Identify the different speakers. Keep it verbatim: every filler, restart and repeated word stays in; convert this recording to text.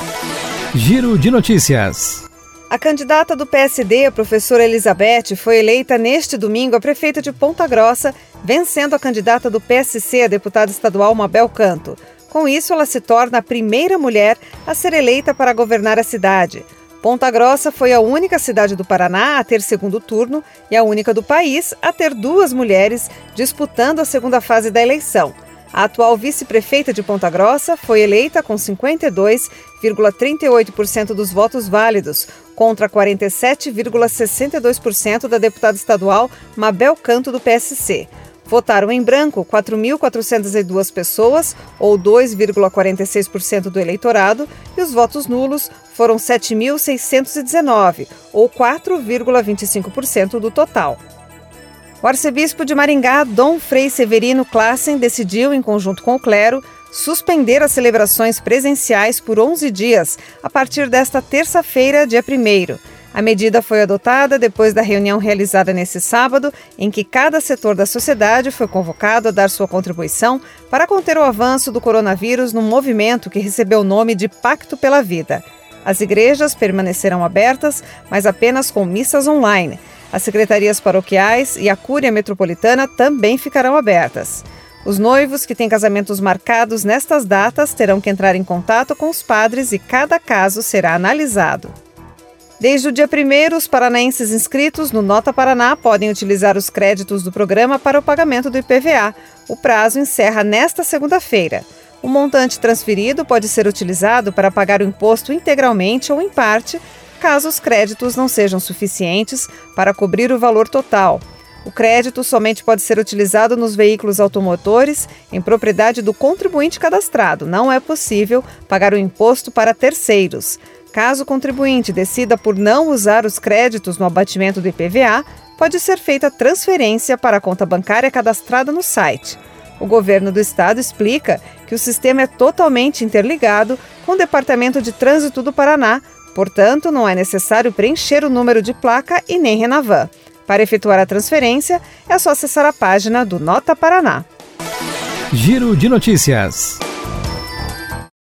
Speaker 1: Giro de notícias.
Speaker 2: A candidata do P S D, a professora Elizabeth, foi eleita neste domingo a prefeita de Ponta Grossa, vencendo a candidata do P S C, a deputada estadual Mabel Canto. Com isso, ela se torna a primeira mulher a ser eleita para governar a cidade. Ponta Grossa foi a única cidade do Paraná a ter segundo turno e a única do país a ter duas mulheres disputando a segunda fase da eleição. A atual vice-prefeita de Ponta Grossa foi eleita com cinquenta e dois vírgula trinta e oito por cento dos votos válidos, contra quarenta e sete vírgula sessenta e dois por cento da deputada estadual Mabel Canto, do P S C. Votaram em branco quatro mil quatrocentas e duas pessoas, ou dois vírgula quarenta e seis por cento do eleitorado, e os votos nulos foram sete mil seiscentos e dezenove, ou quatro vírgula vinte e cinco por cento do total. O arcebispo de Maringá, Dom Frei Severino Classen, decidiu, em conjunto com o clero, suspender as celebrações presenciais por onze dias, a partir desta terça-feira, dia primeiro. A medida foi adotada depois da reunião realizada nesse sábado, em que cada setor da sociedade foi convocado a dar sua contribuição para conter o avanço do coronavírus num movimento que recebeu o nome de Pacto pela Vida. As igrejas permanecerão abertas, mas apenas com missas online. As secretarias paroquiais e a Cúria Metropolitana também ficarão abertas. Os noivos que têm casamentos marcados nestas datas terão que entrar em contato com os padres e cada caso será analisado. Desde o dia primeiro, os paranaenses inscritos no Nota Paraná podem utilizar os créditos do programa para o pagamento do I P V A. O prazo encerra nesta segunda-feira. O montante transferido pode ser utilizado para pagar o imposto integralmente ou em parte, caso os créditos não sejam suficientes para cobrir o valor total. O crédito somente pode ser utilizado nos veículos automotores em propriedade do contribuinte cadastrado. Não é possível pagar o imposto para terceiros. Caso o contribuinte decida por não usar os créditos no abatimento do I P V A, pode ser feita transferência para a conta bancária cadastrada no site. O governo do estado explica que o sistema é totalmente interligado com o Departamento de Trânsito do Paraná, portanto, não é necessário preencher o número de placa e nem Renavan. Para efetuar a transferência, é só acessar a página do Nota Paraná.
Speaker 1: Giro de notícias.